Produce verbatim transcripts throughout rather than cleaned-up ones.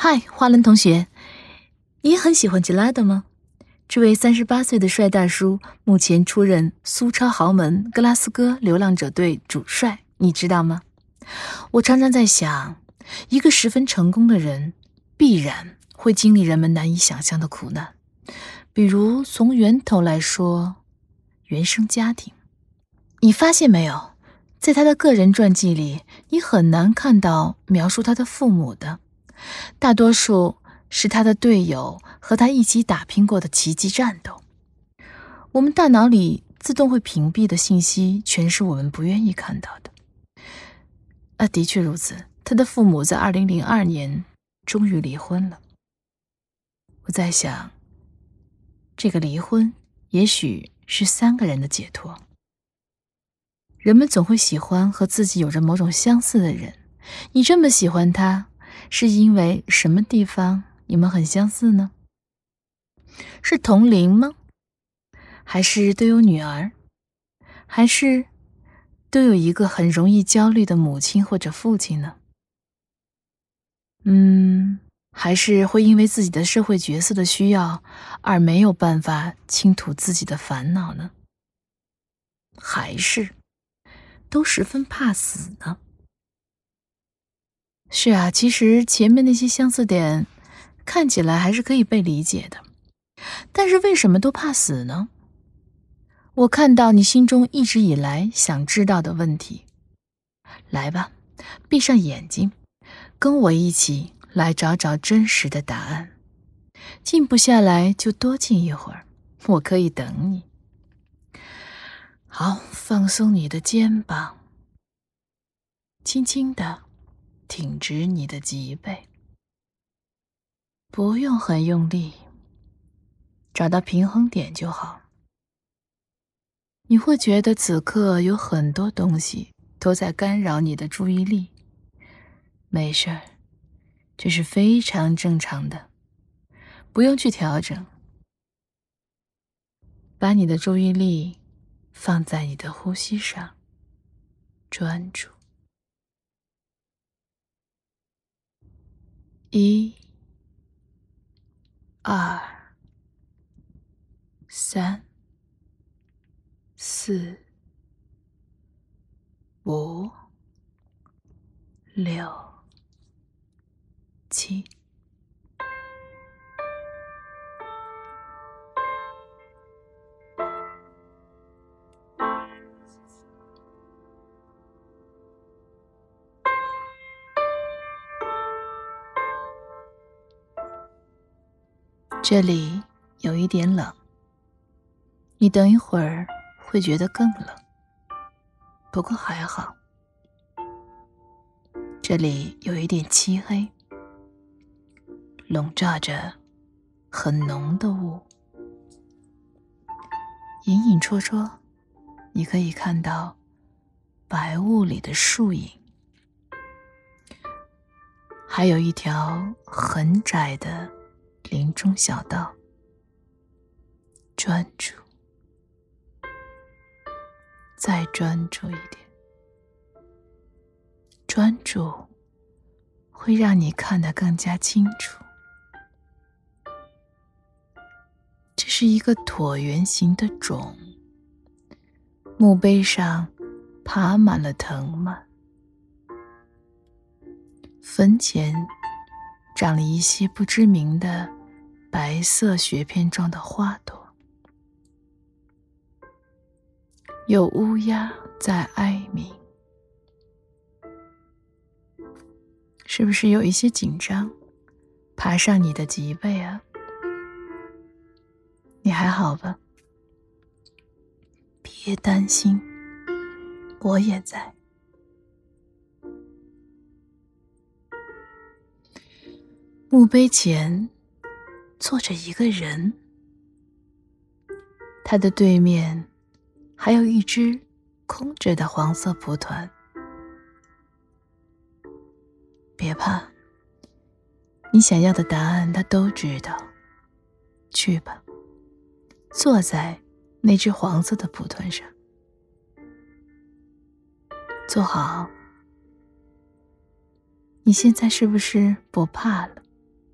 嗨，花轮同学，你也很喜欢 Gelato 吗？这位三十八岁的帅大叔目前出任苏超豪门格拉斯哥流浪者队主帅，你知道吗？我常常在想，一个十分成功的人必然会经历人们难以想象的苦难，比如从源头来说，原生家庭。你发现没有，在他的个人传记里，你很难看到描述他的父母的，大多数是他的队友和他一起打拼过的奇迹战斗。我们大脑里自动会屏蔽的信息，全是我们不愿意看到的。啊，的确如此，他的父母在二零零二年终于离婚了。我在想，这个离婚也许是三个人的解脱。人们总会喜欢和自己有着某种相似的人，你这么喜欢他，是因为什么地方你们很相似呢？是同龄吗？还是都有女儿？还是都有一个很容易焦虑的母亲或者父亲呢？嗯，还是会因为自己的社会角色的需要而没有办法倾吐自己的烦恼呢？还是都十分怕死呢？是啊，其实前面那些相似点看起来还是可以被理解的，但是为什么都怕死呢？我看到你心中一直以来想知道的问题。来吧，闭上眼睛，跟我一起来找找真实的答案。静不下来就多静一会儿，我可以等你。好，放松你的肩膀，轻轻地挺直你的脊背，不用很用力，找到平衡点就好。你会觉得此刻有很多东西都在干扰你的注意力，没事儿，这是非常正常的，不用去调整。把你的注意力放在你的呼吸上，专注。一、二、三、四、五、六、七。这里有一点冷，你等一会儿会觉得更冷，不过还好。这里有一点漆黑，笼罩着很浓的雾，隐隐绰绰，你可以看到白雾里的树影，还有一条很窄的林中小道。专注，再专注一点。专注会让你看得更加清楚。这是一个椭圆形的种，墓碑上爬满了藤蔓，坟前长了一些不知名的白色雪片状的花朵，有乌鸦在哀鸣。是不是有一些紧张爬上你的脊背啊？你还好吧？别担心，我也在。墓碑前坐着一个人，他的对面还有一只空着的黄色蒲团。别怕，你想要的答案他都知道。去吧，坐在那只黄色的蒲团上，坐好。你现在是不是不怕了？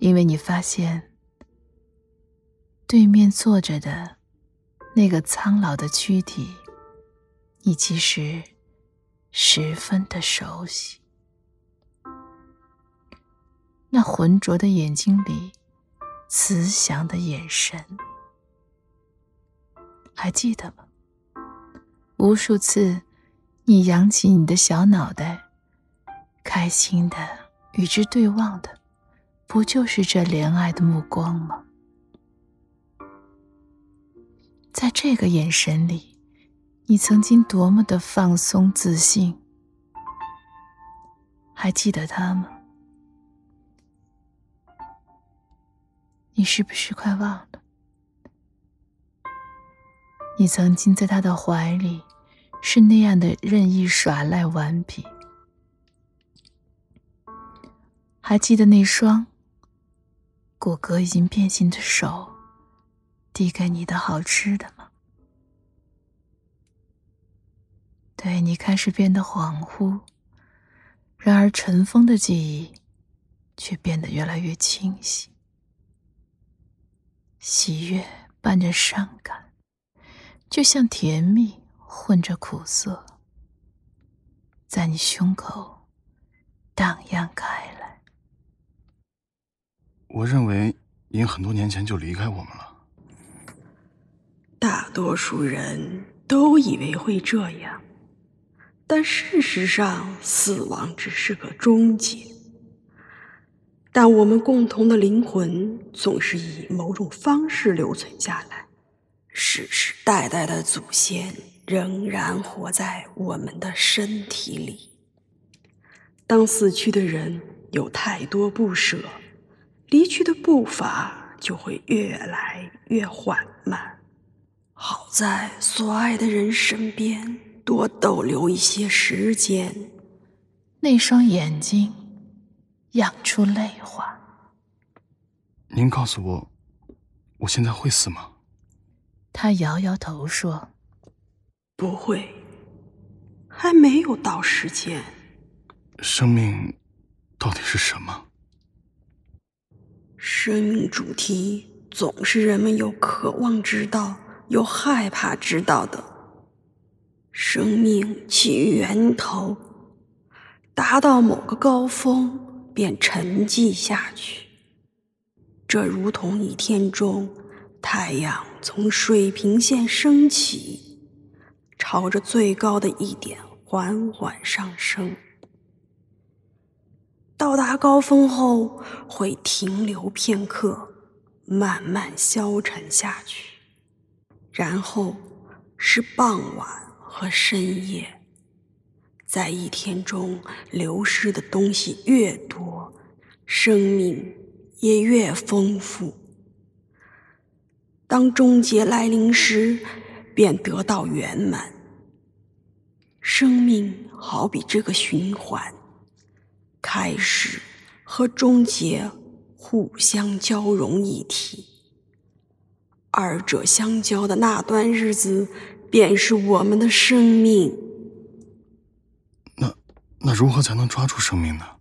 因为你发现对面坐着的那个苍老的躯体，你其实十分的熟悉。那浑浊的眼睛里慈祥的眼神，还记得吗？无数次你扬起你的小脑袋，开心的与之对望的，不就是这怜爱的目光吗？在这个眼神里，你曾经多么的放松自信，还记得他吗？你是不是快忘了？你曾经在他的怀里是那样的任意耍赖顽皮，还记得那双骨骼已经变形的手递给你的好吃的吗？对，你开始变得恍惚，然而尘封的记忆却变得越来越清晰。喜悦伴着伤感，就像甜蜜混着苦涩，在你胸口荡漾开来。 我认为您很多年前就离开我们了。 大多数人都以为会这样，但事实上，死亡只是个终结。但我们共同的灵魂总是以某种方式留存下来，世世代代的祖先仍然活在我们的身体里。当死去的人有太多不舍，离去的步伐就会越来越缓慢。好在所爱的人身边多逗留一些时间。 那双眼睛漾出泪花。 您告诉我，我现在会死吗？ 他摇摇头说， 不会，还没有到时间。 生命到底是什么？ 生命主题总是人们有渴望知道，有害怕知道的。生命起于源头，达到某个高峰便沉寂下去。这如同一天中太阳从水平线升起，朝着最高的一点缓缓上升，到达高峰后会停留片刻，慢慢消沉下去。然后是傍晚和深夜，在一天中流失的东西越多，生命也越丰富。当终结来临时，便得到圆满。生命好比这个循环，开始和终结互相交融一体。二者相交的那段日子，便是我们的生命。 那那如何才能抓住生命呢？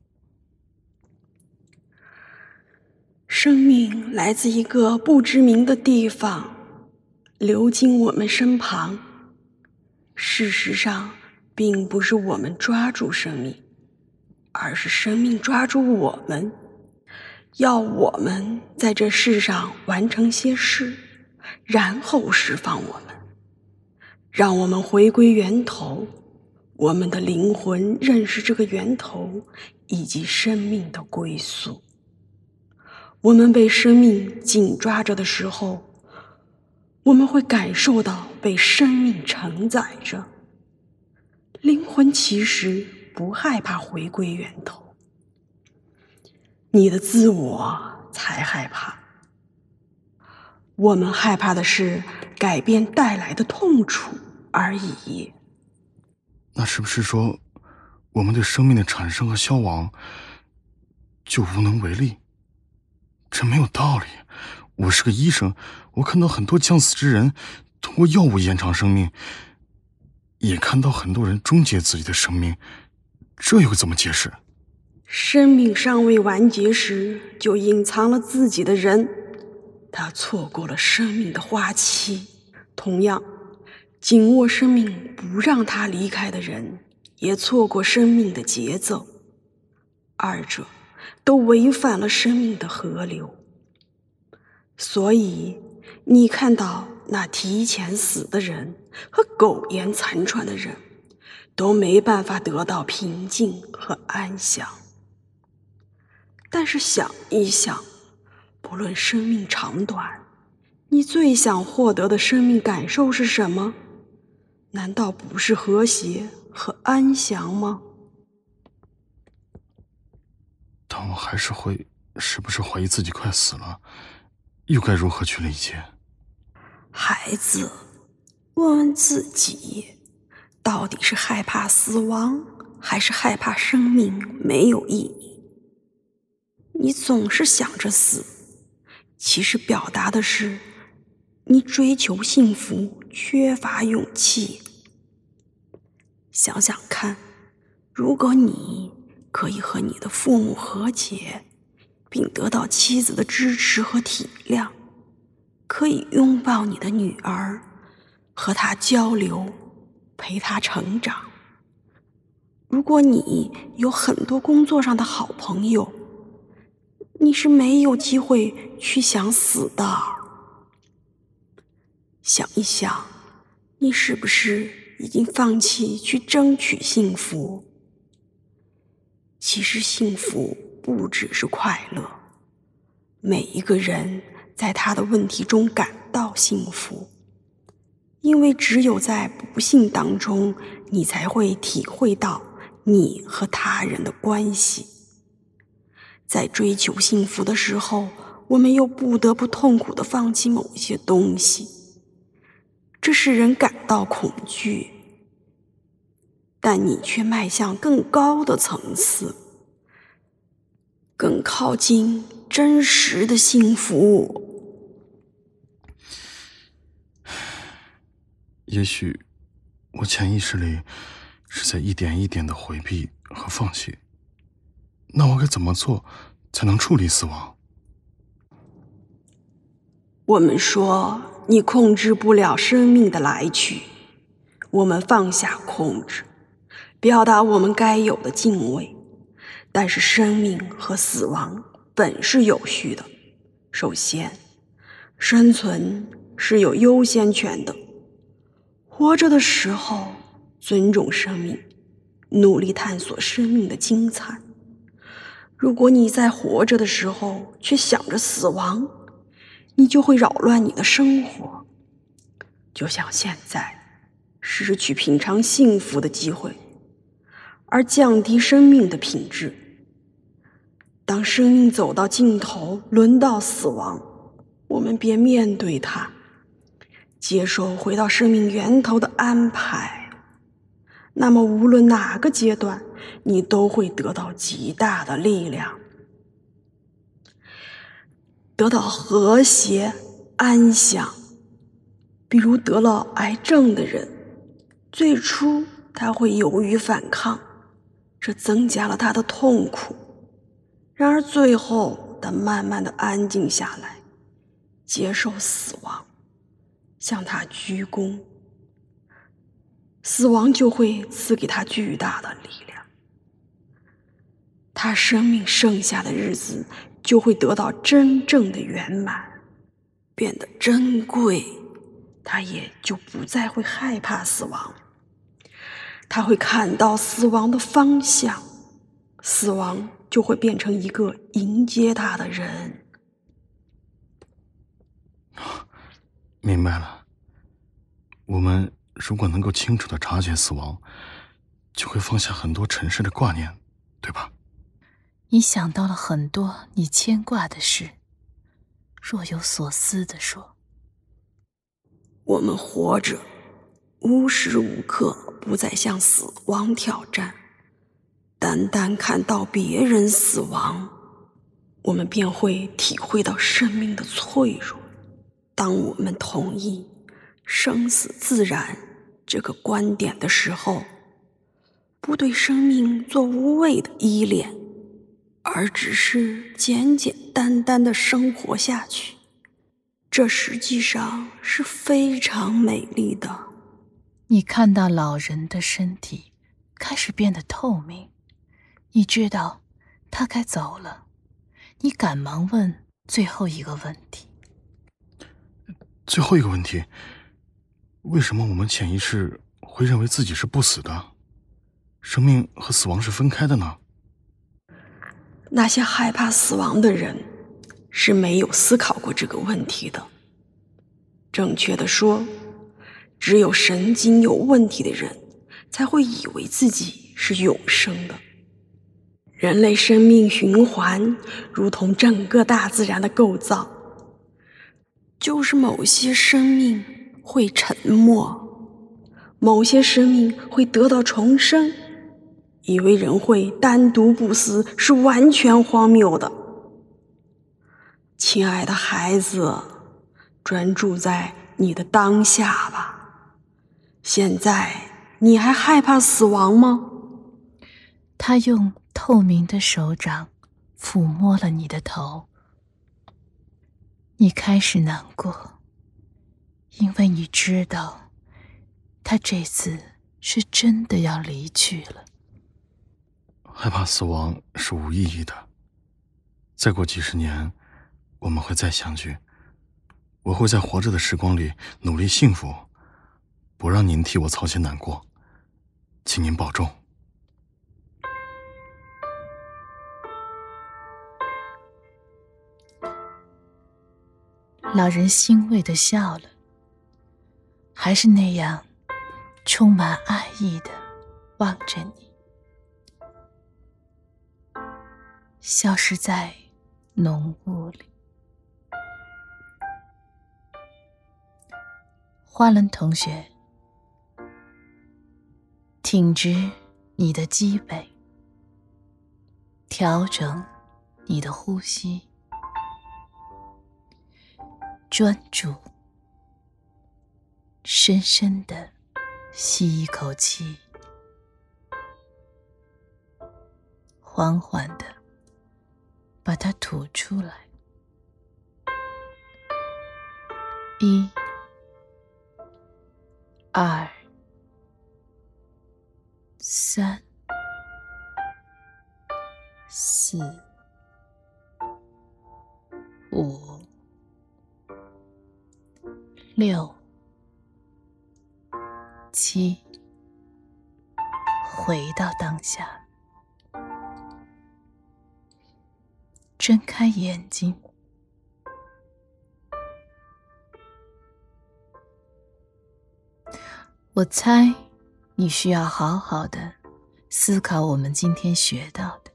生命来自一个不知名的地方，流经我们身旁。事实上，并不是我们抓住生命，而是生命抓住我们，要我们在这世上完成些事，然后释放我们，让我们回归源头。我们的灵魂认识这个源头以及生命的归宿。我们被生命紧抓着的时候，我们会感受到被生命承载着。灵魂其实不害怕回归源头，你的自我才害怕。我们害怕的是改变带来的痛楚而已。 那是不是说，我们对生命的产生和消亡就无能为力？这没有道理。我是个医生，我看到很多将死之人通过药物延长生命，也看到很多人终结自己的生命，这又怎么解释？ 生命尚未完结时就隐藏了自己的人，他错过了生命的花期。同样，紧握生命不让他离开的人，也错过生命的节奏。二者都违反了生命的河流。所以，你看到那提前死的人和苟延残喘的人，都没办法得到平静和安详。但是想一想，不论生命长短，你最想获得的生命感受是什么？难道不是和谐和安详吗？ 但我还是会时不时怀疑自己快死了，又该如何去理解？ 孩子，问问自己，到底是害怕死亡，还是害怕生命没有意义？你总是想着死，其实表达的是你追求幸福缺乏勇气。想想看，如果你可以和你的父母和解，并得到妻子的支持和体谅，可以拥抱你的女儿，和她交流，陪她成长。如果你有很多工作上的好朋友，你是没有机会去想死的。想一想，你是不是已经放弃去争取幸福？其实幸福不只是快乐，每一个人在他的问题中感到幸福，因为只有在不幸当中，你才会体会到你和他人的关系。在追求幸福的时候，我们又不得不痛苦地放弃某些东西，这使人感到恐惧。但你却迈向更高的层次，更靠近真实的幸福。 也许我潜意识里是在一点一点的回避和放弃，那我该怎么做才能处理死亡？ 我们说你控制不了生命的来去，我们放下控制，表达我们该有的敬畏。但是生命和死亡本是有序的，首先，生存是有优先权的。活着的时候，尊重生命，努力探索生命的精彩。如果你在活着的时候却想着死亡，你就会扰乱你的生活，就像现在失去品尝幸福的机会，而降低生命的品质。当生命走到尽头，轮到死亡，我们便面对它，接受回到生命源头的安排。那么无论哪个阶段，你都会得到极大的力量，得到和谐安详。比如得了癌症的人，最初他会犹豫反抗，这增加了他的痛苦。然而最后他慢慢的安静下来，接受死亡，向他鞠躬，死亡就会赐给他巨大的力量。他生命剩下的日子就会得到真正的圆满，变得珍贵。他也就不再会害怕死亡，他会看到死亡的方向，死亡就会变成一个迎接他的人。 明白了，我们如果能够清楚地察觉死亡，就会放下很多尘世的挂念，对吧？ 你想到了很多你牵挂的事，若有所思地说。 我们活着，无时无刻不在向死亡挑战。单单看到别人死亡，我们便会体会到生命的脆弱。当我们同意生死自然这个观点的时候，不对生命做无谓的依恋， 而只是简简单单的生活下去，这实际上是非常美丽的。 你看到老人的身体开始变得透明，你知道他该走了，你赶忙问最后一个问题。 最后一个问题，为什么我们潜意识会认为自己是不死的？生命和死亡是分开的呢？ 那些害怕死亡的人是没有思考过这个问题的。正确的说，只有神经有问题的人才会以为自己是永生的。人类生命循环如同整个大自然的构造，就是某些生命会沉没，某些生命会得到重生。以为人会单独不死是完全荒谬的。亲爱的孩子，专注在你的当下吧。现在你还害怕死亡吗？ 他用透明的手掌抚摸了你的头。你开始难过，因为你知道他这次是真的要离去了。 害怕死亡是无意义的。再过几十年，我们会再相聚。我会在活着的时光里努力幸福，不让您替我操心难过。请您保重。 老人欣慰地笑了，还是那样充满爱意地望着你，消失在浓雾里。花轮同学，挺直你的脊背，调整你的呼吸，专注，深深地吸一口气，缓缓地把它吐出来。一、二、三、四、五、六、七，回到当下，睁开眼睛。我猜你需要好好的思考我们今天学到的。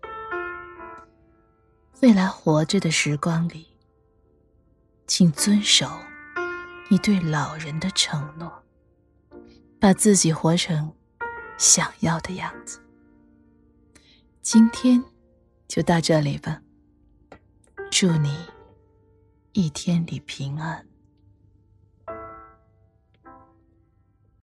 未来活着的时光里，请遵守你对老人的承诺，把自己活成想要的样子。今天就到这里吧，祝你一天里平安。